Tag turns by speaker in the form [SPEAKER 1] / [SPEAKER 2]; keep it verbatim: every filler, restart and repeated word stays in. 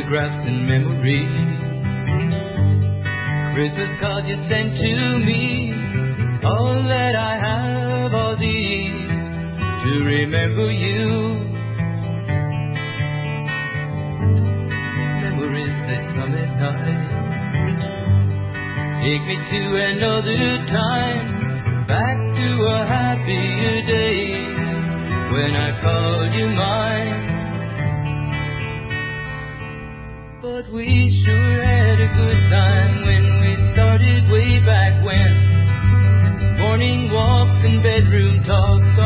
[SPEAKER 1] photographs and memories. Christmas cards you sent to me, all that I have are these to remember you. Memories that come at night take me to another time, back to a happier day when I called you mine. But we sure had a good time when we started way back when. Morning walks and bedroom talks